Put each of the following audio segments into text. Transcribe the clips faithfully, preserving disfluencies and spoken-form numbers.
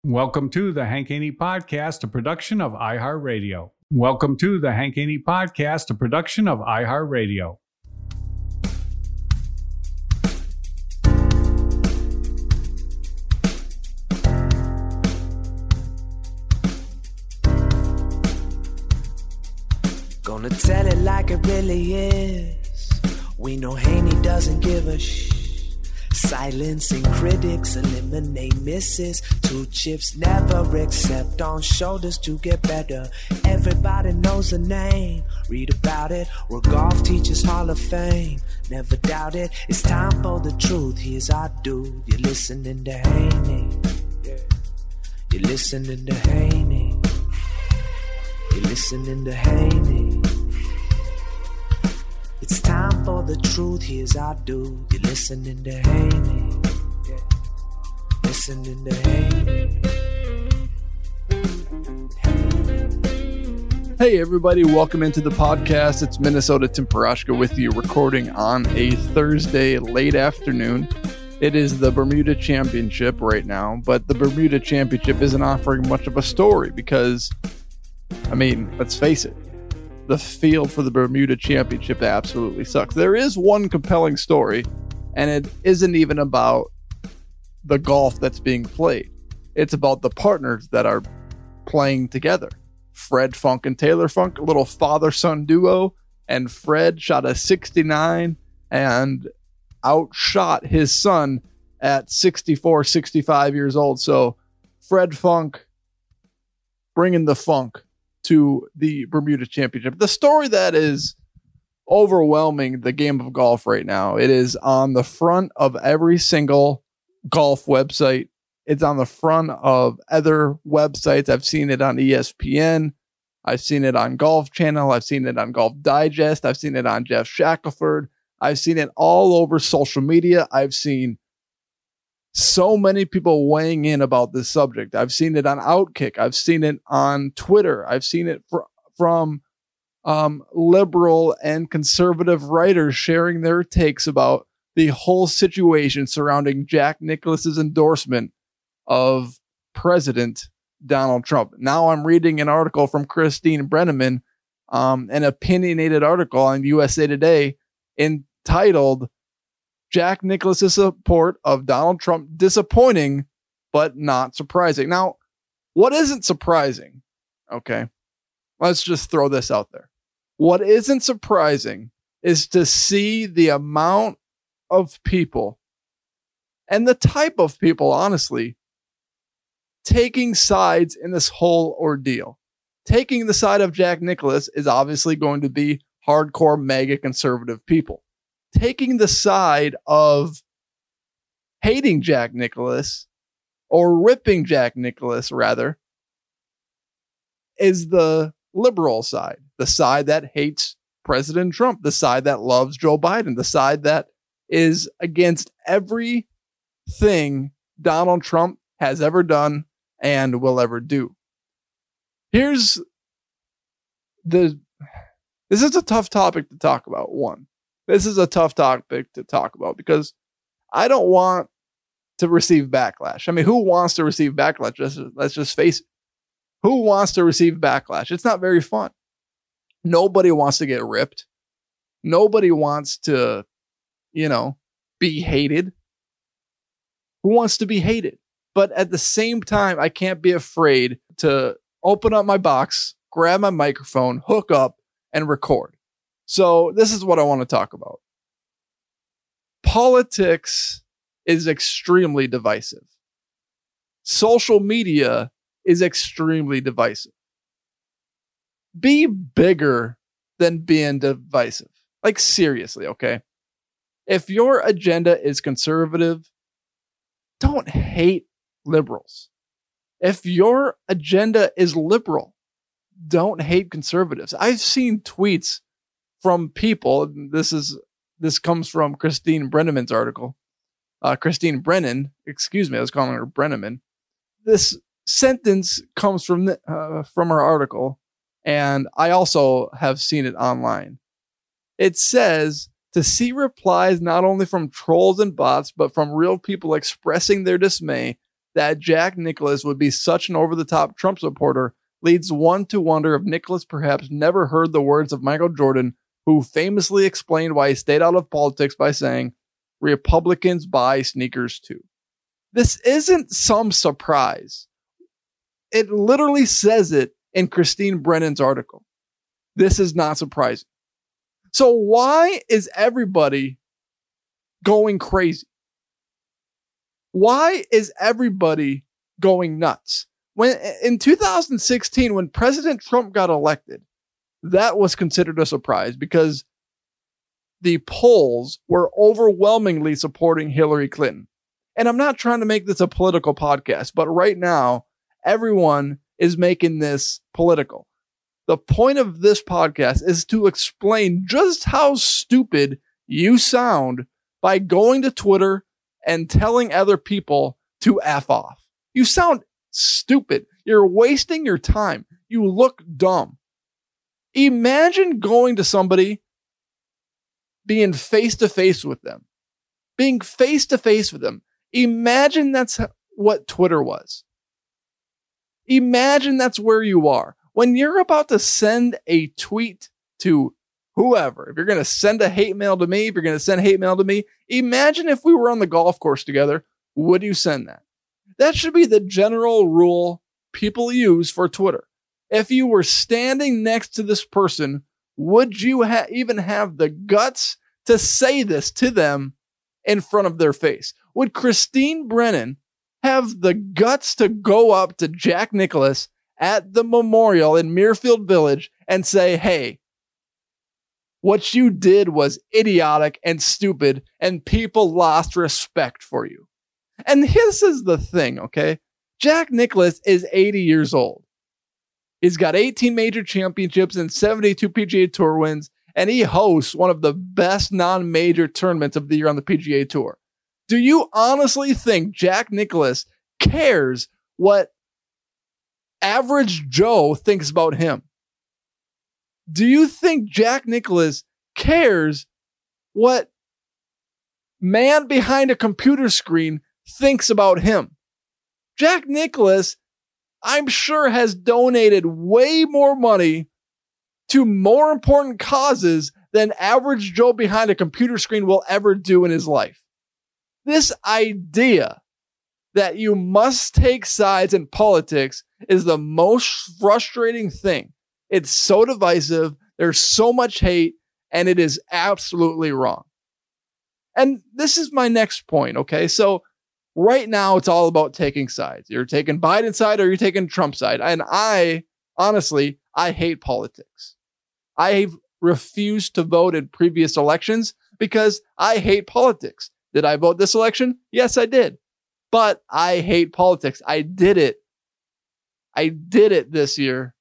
Welcome to the Hank Haney Podcast, a production of iHeartRadio. Welcome to the Hank Haney Podcast, a production of iHeartRadio. Gonna tell it like it really is. We know Haney doesn't give a shh. Silencing critics, eliminate misses. Two chips never accept on shoulders to get better. Everybody knows the name. Read about it. We're Golf Teachers Hall of Fame. Never doubt it. It's time for the truth. Here's our due. You're listening to Haney. Yeah. You're listening to Haney. You're listening to Haney. It's time for the truth, here's our due. You're listening to Haney. Yeah. Listening to Haney. Haney. Hey everybody, welcome into the podcast. It's Minnesota Tim Parashka with you, recording on a Thursday late afternoon. It is the Bermuda Championship right now, but the Bermuda Championship isn't offering much of a story because, I mean, let's face it, the field for the Bermuda Championship absolutely sucks. There is one compelling story, and it isn't even about the golf that's being played. It's about the partners that are playing together. Fred Funk and Taylor Funk, a little father-son duo, and Fred shot a sixty-nine and outshot his son at sixty-four, sixty-five years old. So Fred Funk bringing the funk to the Bermuda Championship. The story that is overwhelming the game of golf right now, it is on the front of every single golf website. It's on the front of other websites. I've seen it on E S P N. I've seen it on Golf Channel. I've seen it on Golf Digest. I've seen it on Jeff Shackelford. I've seen it all over social media. I've seen so many people weighing in about this subject. I've seen it on Outkick. I've seen it on Twitter. I've seen it fr- from um, liberal and conservative writers sharing their takes about the whole situation surrounding Jack Nicklaus's endorsement of President Donald Trump. Now I'm reading an article from Christine Brenneman, um, an opinionated article on U S A Today entitled Jack Nicklaus's support of Donald Trump disappointing, but not surprising. Now, what isn't surprising? Okay, let's just throw this out there. What isn't surprising is to see the amount of people and the type of people, honestly, taking sides in this whole ordeal. Taking the side of Jack Nicklaus is obviously going to be hardcore mega conservative people. Taking the side of hating Jack Nicklaus, or ripping Jack Nicklaus rather, is the liberal side, the side that hates President Trump, the side that loves Joe Biden, the side that is against everything Donald Trump has ever done and will ever do. Here's the, this is a tough topic to talk about. One, This is a tough topic to talk about because I don't want to receive backlash. I mean, who wants to receive backlash? Let's just, let's just face it. Who wants to receive backlash? It's not very fun. Nobody wants to get ripped. Nobody wants to, you know, be hated. Who wants to be hated? But at the same time, I can't be afraid to open up my box, grab my microphone, hook up, and record. So this is what I want to talk about. Politics is extremely divisive. Social media is extremely divisive. Be bigger than being divisive. Like seriously, okay? If your agenda is conservative, don't hate liberals. If your agenda is liberal, don't hate conservatives. I've seen tweets from people, this is this comes from Christine Brenneman's article. Uh, Christine Brennan, excuse me, I was calling her Brenneman. This sentence comes from the, uh, from her article, and I also have seen it online. It says, to see replies not only from trolls and bots, but from real people expressing their dismay, that Jack Nicklaus would be such an over-the-top Trump supporter leads one to wonder if Nicklaus perhaps never heard the words of Michael Jordan, who famously explained why he stayed out of politics by saying, "Republicans buy sneakers too." This isn't some surprise. It literally says it in Christine Brennan's article. This is not surprising. So why is everybody going crazy? Why is everybody going nuts? When in two thousand sixteen, when President Trump got elected, that was considered a surprise because the polls were overwhelmingly supporting Hillary Clinton. And I'm not trying to make this a political podcast, but right now, everyone is making this political. The point of this podcast is to explain just how stupid you sound by going to Twitter and telling other people to F off. You sound stupid. You're wasting your time. You look dumb. Imagine going to somebody, being face to face with them, being face to face with them. Imagine that's what Twitter was. Imagine that's where you are. When you're about to send a tweet to whoever, if you're going to send a hate mail to me, if you're going to send hate mail to me, imagine if we were on the golf course together, would you send that? That should be the general rule people use for Twitter. If you were standing next to this person, would you ha- even have the guts to say this to them in front of their face? Would Christine Brennan have the guts to go up to Jack Nicklaus at the memorial in Muirfield Village and say, "Hey, what you did was idiotic and stupid, and people lost respect for you"? And this is the thing, okay? Jack Nicklaus is eighty years old. He's got eighteen major championships and seventy-two P G A Tour wins, and he hosts one of the best non-major tournaments of the year on the P G A Tour. Do you honestly think Jack Nicklaus cares what average Joe thinks about him? Do you think Jack Nicklaus cares what man behind a computer screen thinks about him? Jack Nicklaus, I'm sure, has donated way more money to more important causes than average Joe behind a computer screen will ever do in his life. This idea that you must take sides in politics is the most frustrating thing. It's so divisive. There's so much hate, and it is absolutely wrong. And this is my next point, okay? So right now, it's all about taking sides. You're taking Biden's side or you're taking Trump's side. And I, honestly, I hate politics. I've refused to vote in previous elections because I hate politics. Did I vote this election? Yes, I did. But I hate politics. I did it. I did it this year.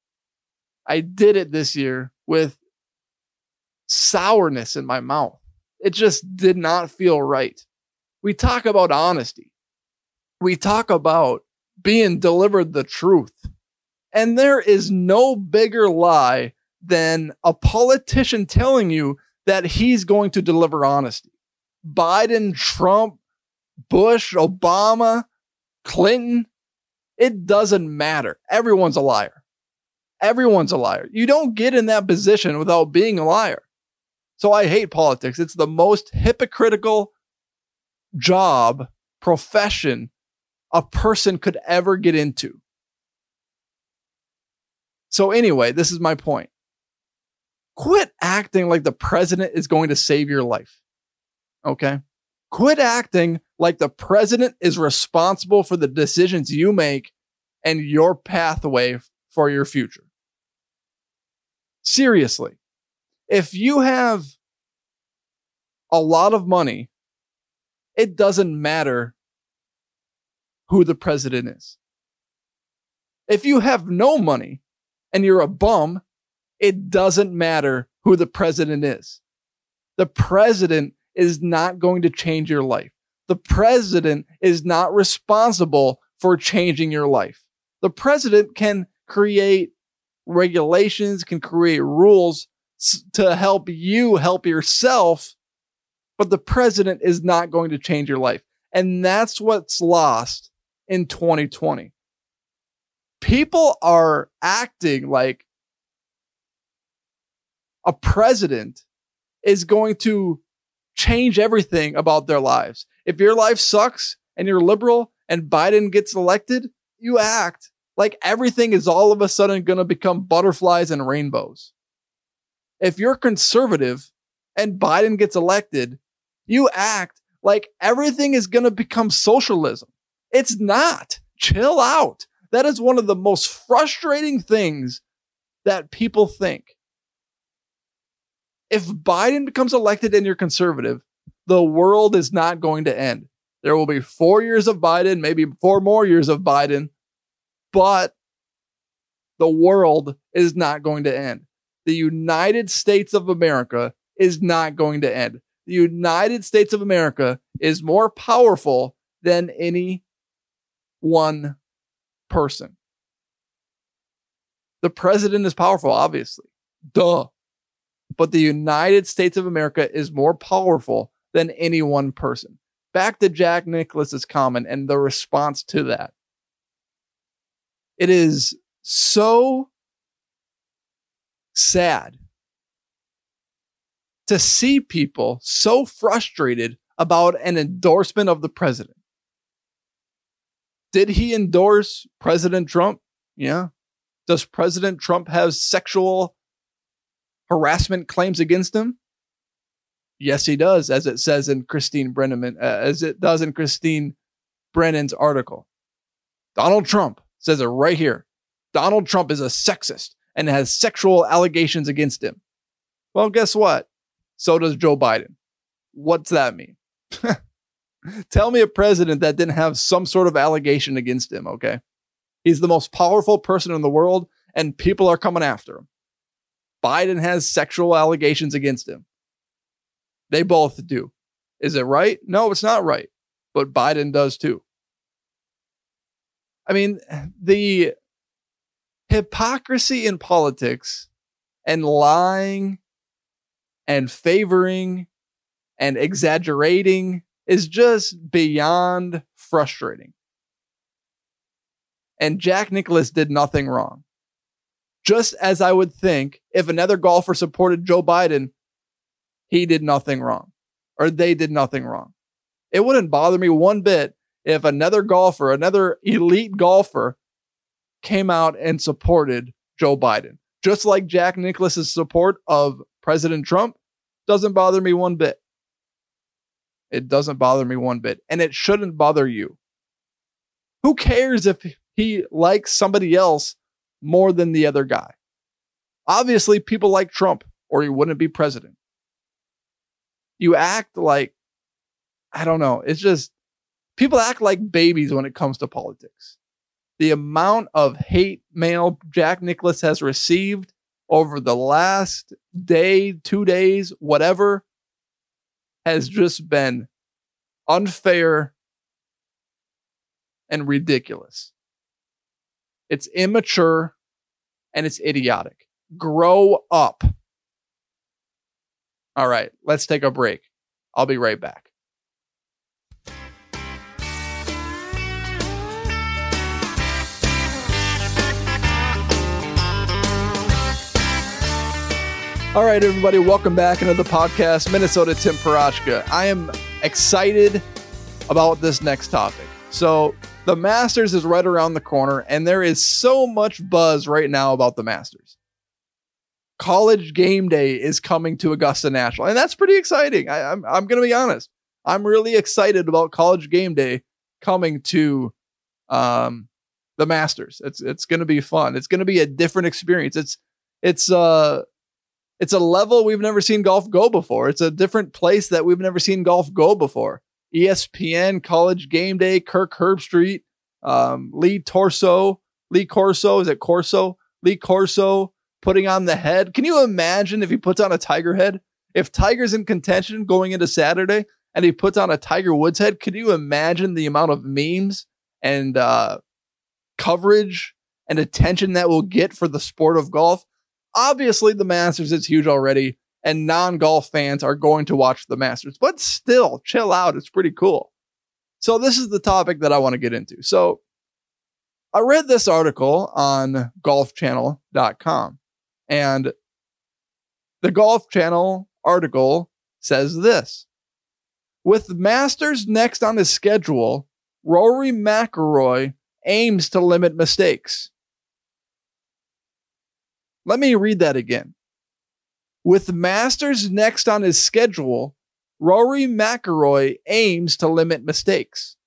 I did it this year with sourness in my mouth. It just did not feel right. We talk about honesty. We talk about being delivered the truth. And there is no bigger lie than a politician telling you that he's going to deliver honesty. Biden, Trump, Bush, Obama, Clinton, it doesn't matter. Everyone's a liar. Everyone's a liar. You don't get in that position without being a liar. So I hate politics. It's the most hypocritical job, profession a person could ever get into. So anyway, this is my point. Quit acting like the president is going to save your life. Okay? Quit acting like the president is responsible for the decisions you make and your pathway for your future. Seriously. If you have a lot of money, it doesn't matter who the president is. If you have no money and you're a bum, it doesn't matter who the president is. The president is not going to change your life. The president is not responsible for changing your life. The president can create regulations, can create rules to help you help yourself, but the president is not going to change your life. And that's what's lost in twenty twenty. People are acting like a president is going to change everything about their lives. If your life sucks and you're liberal and Biden gets elected, you act like everything is all of a sudden going to become butterflies and rainbows. If you're conservative and Biden gets elected, you act like everything is going to become socialism. It's not. Chill out. That is one of the most frustrating things that people think. If Biden becomes elected and you're conservative, the world is not going to end. There will be four years of Biden, maybe four more years of Biden, but the world is not going to end. The United States of America is not going to end. The United States of America is more powerful than any one person. The president is powerful, obviously. Duh. But the United States of America is more powerful than any one person. Back to Jack Nicklaus's comment and the response to that. It is so sad to see people so frustrated about an endorsement of the president. Did he endorse President Trump? Yeah. Does President Trump have sexual harassment claims against him? Yes, he does, as it says in Christine Brennan, uh, as it does in Christine Brennan's article. Donald Trump says it right here. Donald Trump is a sexist and has sexual allegations against him. Well, guess what? So does Joe Biden. What's that mean? Tell me a president that didn't have some sort of allegation against him, okay? He's the most powerful person in the world, and people are coming after him. Biden has sexual allegations against him. They both do. Is it right? No, it's not right. But Biden does too. I mean, the hypocrisy in politics and lying and favoring and exaggerating is just beyond frustrating. And Jack Nicklaus did nothing wrong. Just as I would think if another golfer supported Joe Biden, he did nothing wrong, or they did nothing wrong. It wouldn't bother me one bit if another golfer, another elite golfer came out and supported Joe Biden. Just like Jack Nicklaus's support of President Trump doesn't bother me one bit. It doesn't bother me one bit, and it shouldn't bother you. Who cares if he likes somebody else more than the other guy? Obviously, people like Trump, or he wouldn't be president. You act like, I don't know, it's just, people act like babies when it comes to politics. The amount of hate mail Jack Nicklaus has received over the last day, two days, whatever, has just been unfair and ridiculous. It's immature and it's idiotic. Grow up. All right, let's take a break. I'll be right back. All right, everybody, welcome back into the podcast, Minnesota Tim Parashka. I am excited about this next topic. So the Masters is right around the corner, and there is so much buzz right now about the Masters. College Game Day is coming to Augusta National, and that's pretty exciting. I, I'm, I'm going to be honest. I'm really excited about College Game Day coming to um, the Masters. It's it's going to be fun. It's going to be a different experience. It's it's uh it's a level we've never seen golf go before. It's a different place that we've never seen golf go before. E S P N, College Game Day, Kirk Herbstreit, um, Lee Torso, Lee Corso, is it Corso? Lee Corso putting on the head. Can you imagine if he puts on a Tiger head? If Tiger's in contention going into Saturday and he puts on a Tiger Woods head, can you imagine the amount of memes and uh, coverage and attention that will get for the sport of golf? Obviously, the Masters is huge already, and non-golf fans are going to watch the Masters. But still, chill out. It's pretty cool. So this is the topic that I want to get into. So I read this article on golf channel dot com, and the Golf Channel article says this: with the Masters next on his schedule, Rory McIlroy aims to limit mistakes. Let me read that again. With the Masters next on his schedule, Rory McIlroy aims to limit mistakes.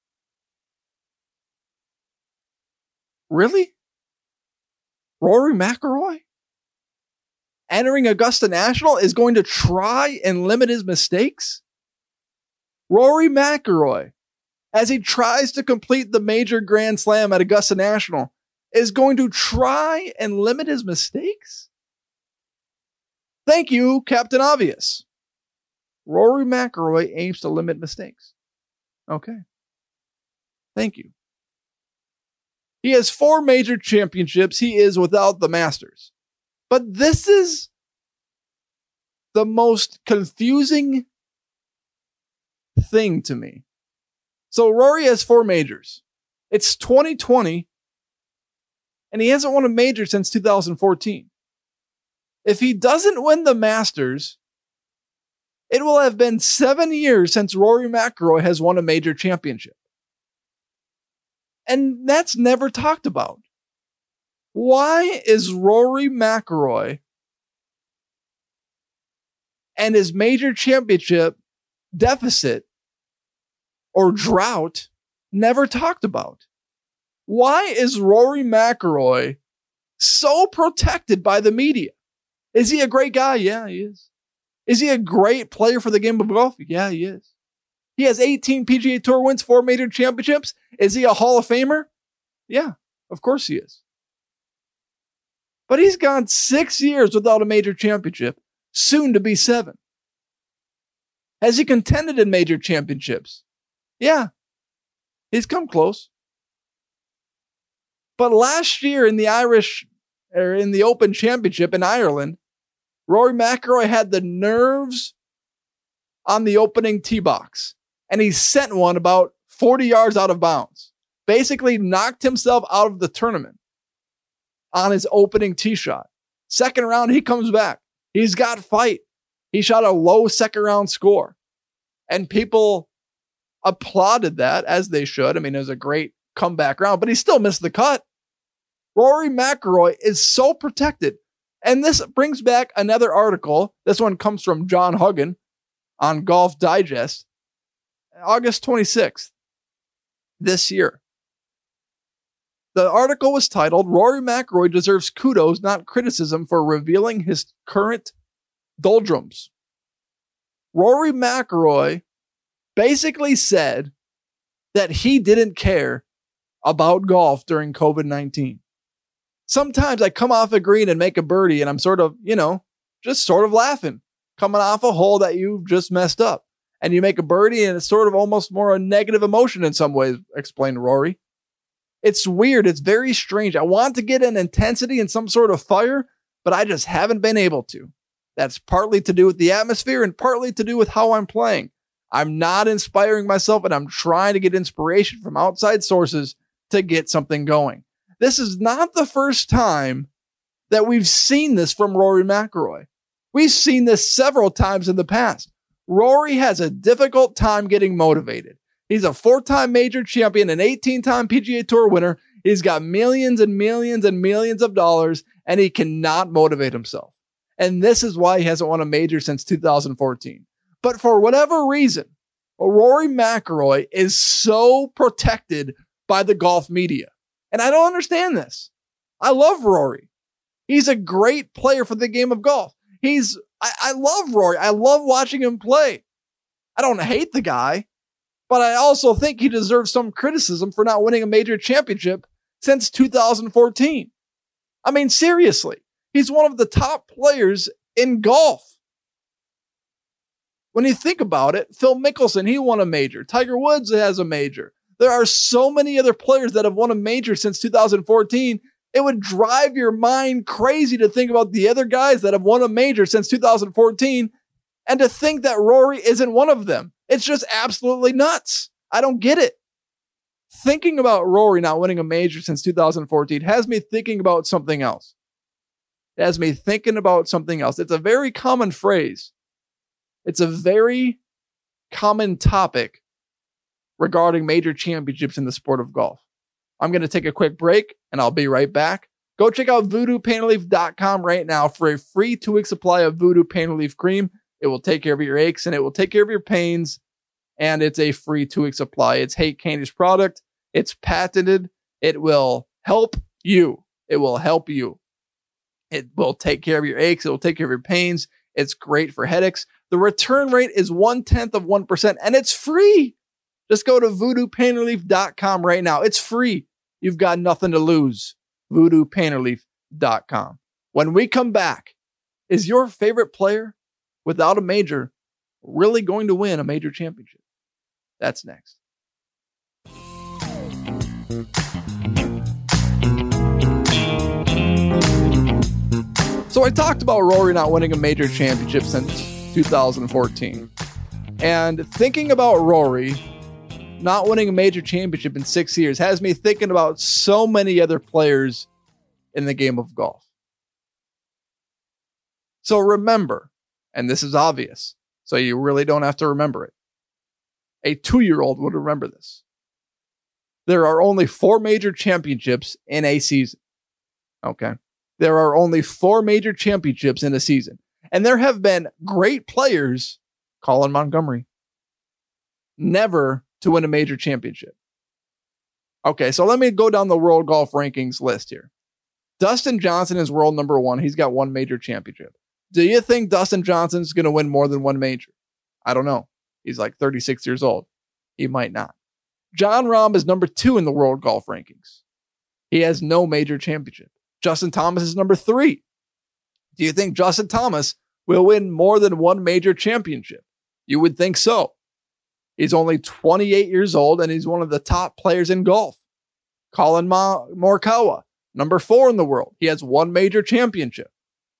Really? Rory McIlroy? Entering Augusta National is going to try and limit his mistakes? Rory McIlroy, as he tries to complete the major Grand Slam at Augusta National, is going to try and limit his mistakes? Thank you, Captain Obvious. Rory McIlroy aims to limit mistakes. Okay. Thank you. He has four major championships. He is without the Masters. But this is the most confusing thing to me. So Rory has four majors. It's twenty twenty, and he hasn't won a major since two thousand fourteen. If he doesn't win the Masters, it will have been seven years since Rory McIlroy has won a major championship. And that's never talked about. Why is Rory McIlroy and his major championship deficit or drought never talked about? Why is Rory McIlroy so protected by the media? Is he a great guy? Yeah, he is. Is he a great player for the game of golf? Yeah, he is. He has eighteen P G A Tour wins, four major championships. Is he a Hall of Famer? Yeah, of course he is. But he's gone six years without a major championship, soon to be seven. Has he contended in major championships? Yeah, he's come close. But last year in the Irish, or in the Open Championship in Ireland, Rory McIlroy had the nerves on the opening tee box, and he sent one about forty yards out of bounds. Basically knocked himself out of the tournament on his opening tee shot. Second round, he comes back. He's got fight. He shot a low second round score. And people applauded that, as they should. I mean, it was a great comeback round, but he still missed the cut. Rory McIlroy is so protected. And this brings back another article. This one comes from John Huggan on Golf Digest, August twenty-sixth, this year. The article was titled, Rory McIlroy deserves kudos, not criticism, for revealing his current doldrums. Rory McIlroy basically said that he didn't care about golf during covid nineteen. Sometimes I come off a green and make a birdie and I'm sort of, you know, just sort of laughing, coming off a hole that you just messed up. And you make a birdie and it's sort of almost more a negative emotion in some ways, explained Rory. It's weird. It's very strange. I want to get an intensity and some sort of fire, but I just haven't been able to. That's partly to do with the atmosphere and partly to do with how I'm playing. I'm not inspiring myself, and I'm trying to get inspiration from outside sources to get something going. This is not the first time that we've seen this from Rory McIlroy. We've seen this several times in the past. Rory has a difficult time getting motivated. He's a four-time major champion, an eighteen-time P G A Tour winner. He's got millions and millions and millions of dollars, and he cannot motivate himself. And this is why he hasn't won a major since two thousand fourteen. But for whatever reason, Rory McIlroy is so protected by the golf media. And I don't understand this. I love Rory. He's a great player for the game of golf. He's, I, I love Rory. I love watching him play. I don't hate the guy, but I also think he deserves some criticism for not winning a major championship since two thousand fourteen. I mean, seriously, he's one of the top players in golf. When you think about it, Phil Mickelson, he won a major. Tiger Woods has a major. There are so many other players that have won a major since two thousand fourteen. It would drive your mind crazy to think about the other guys that have won a major since two thousand fourteen and to think that Rory isn't one of them. It's just absolutely nuts. I don't get it. thinking about Rory not winning a major since two thousand fourteen has me thinking about something else. It has me thinking about something else. It's a very common phrase. It's a very common topic regarding major championships in the sport of golf. I'm going to take a quick break and I'll be right back. Go check out voodoo pain relief dot com right now for a free two-week supply of Voodoo Pain Relief Cream. It will take care of your aches and it will take care of your pains. And it's a free two-week supply. It's Hank Caney's product. It's patented. It will help you. It will help you. It will take care of your aches. It will take care of your pains. It's great for headaches. The return rate is one-tenth of one percent and it's free. Just go to voodoo pain relief dot com right now. It's free. You've got nothing to lose. voodoo pain relief dot com. When we come back, is your favorite player without a major really going to win a major championship? That's next. So I talked about Rory not winning a major championship since two thousand fourteen. And thinking about Rory not winning a major championship in six years has me thinking about so many other players in the game of golf. So remember, and this is obvious, so you really don't have to remember it. A two-year-old would remember this. There are only four major championships in a season. Okay? There are only four major championships in a season. And there have been great players, Colin Montgomery, never to win a major championship. Okay, so let me go down the world golf rankings list here. Dustin Johnson is world number one. He's got one major championship. Do you think Dustin Johnson's going to win more than one major? I don't know. He's like thirty-six years old. He might not. Jon Rahm is number two in the world golf rankings. He has no major championship. Justin Thomas is number three. Do you think Justin Thomas will win more than one major championship? You would think so. He's only twenty-eight years old and he's one of the top players in golf. Colin Ma- Morikawa, number four in the world. He has one major championship.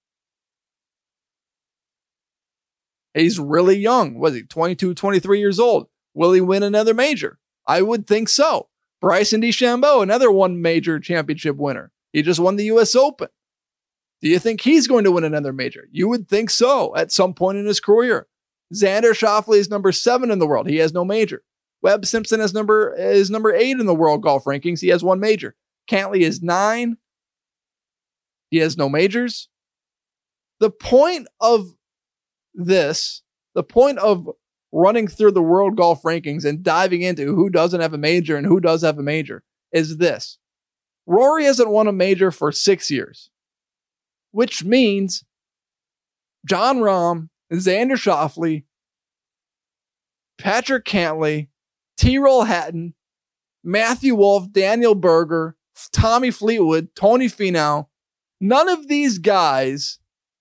He's really young. Was he twenty-two, twenty-three years old? Will he win another major? I would think so. Bryson DeChambeau, another one major championship winner. He just won the U S Open. Do you think he's going to win another major? You would think so at some point in his career. Xander Schauffele is number seven in the world. He has no major. Webb Simpson is number, is number eight in the world golf rankings. He has one major. Cantley is nine. He has no majors. The point of this, the point of running through the world golf rankings and diving into who doesn't have a major and who does have a major is this. Rory hasn't won a major for six years, which means Jon Rahm, Xander Schauffele, Patrick Cantley, Tyrrell Hatton, Matthew Wolff, Daniel Berger, Tommy Fleetwood, Tony Finau, none of these guys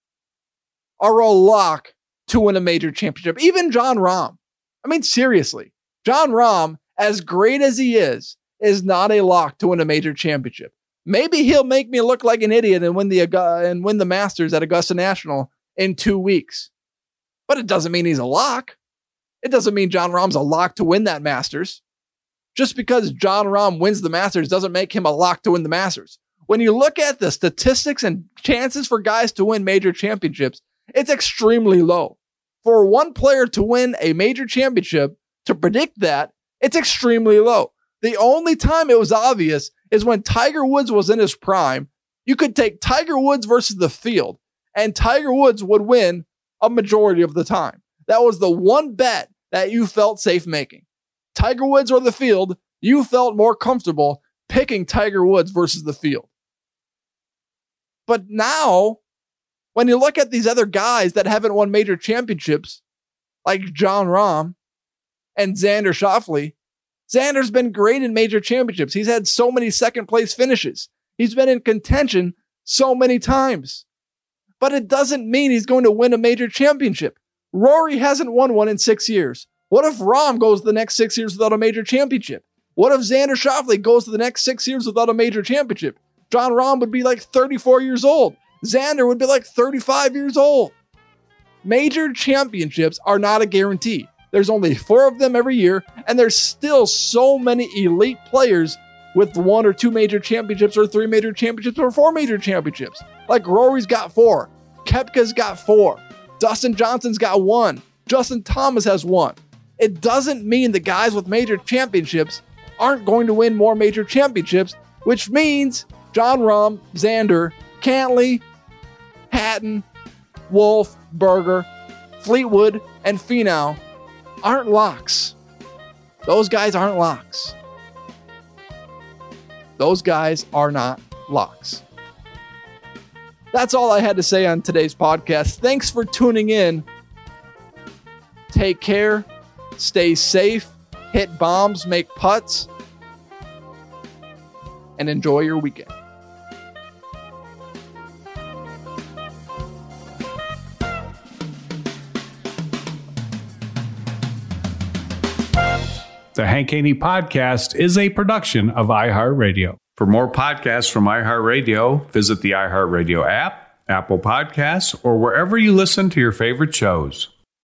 are a lock to win a major championship. Even Jon Rahm. I mean, seriously, Jon Rahm, as great as he is, is not a lock to win a major championship. Maybe he'll make me look like an idiot and win the uh, and win the Masters at Augusta National in two weeks. But it doesn't mean he's a lock. It doesn't mean Jon Rahm's a lock to win that Masters. Just because Jon Rahm wins the Masters doesn't make him a lock to win the Masters. When you look at the statistics and chances for guys to win major championships, it's extremely low. For one player to win a major championship, to predict that, it's extremely low. The only time it was obvious is when Tiger Woods was in his prime. You could take Tiger Woods versus the field, and Tiger Woods would win a majority of the time. That was the one bet that you felt safe making. Tiger Woods or the field, you felt more comfortable picking Tiger Woods versus the field. But now, when you look at these other guys that haven't won major championships, like Jon Rahm and Xander Schauffele, Xander's been great in major championships. He's had so many second place finishes. He's been in contention so many times. But it doesn't mean he's going to win a major championship. Rory hasn't won one in six years. What if Rahm goes the next six years without a major championship? What if Xander Schauffele goes the next six years without a major championship? Jon Rahm would be like thirty-four years old. Xander would be like thirty-five years old. Major championships are not a guarantee. There's only four of them every year, and there's still so many elite players with one or two major championships or three major championships or four major championships. Like Rory's got four. Koepka's got four. Dustin Johnson's got one. Justin Thomas has one. It doesn't mean the guys with major championships aren't going to win more major championships, which means Jon Rahm, Xander, Cantlay, Hatton, Wolff, Berger, Fleetwood, and Finau aren't locks. Those guys aren't locks. Those guys are not locks. That's all I had to say on today's podcast. Thanks for tuning in. Take care. Stay safe. Hit bombs. Make putts. And enjoy your weekend. The Hank Haney Podcast is a production of iHeartRadio. For more podcasts from iHeartRadio, visit the iHeartRadio app, Apple Podcasts, or wherever you listen to your favorite shows.